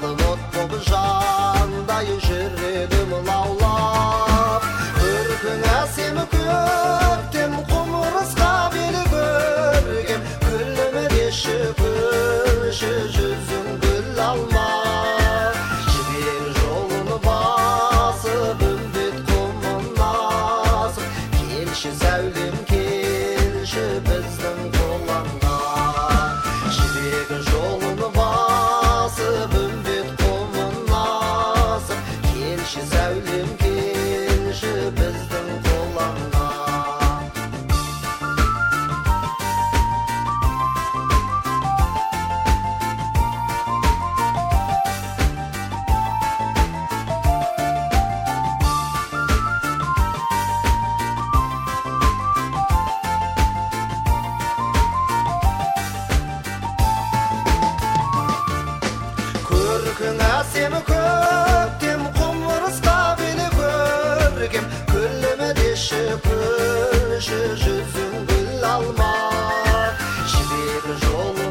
ot bobu jандай жүрегім лаулап көркіңе сені көктем құмырсқа белі көргем күліме деші күлші жүзің гүл алма жібек жолын басып үмбет құмын асып келші сәулем келші біздің қолаңға жібек жолын басып үмбет құмын асып келші сәулем келші біздің қолаңға көркіңе сені көктем құмырсқа белі көргем күліме деші күлші жүзің гүл алма жібек жолы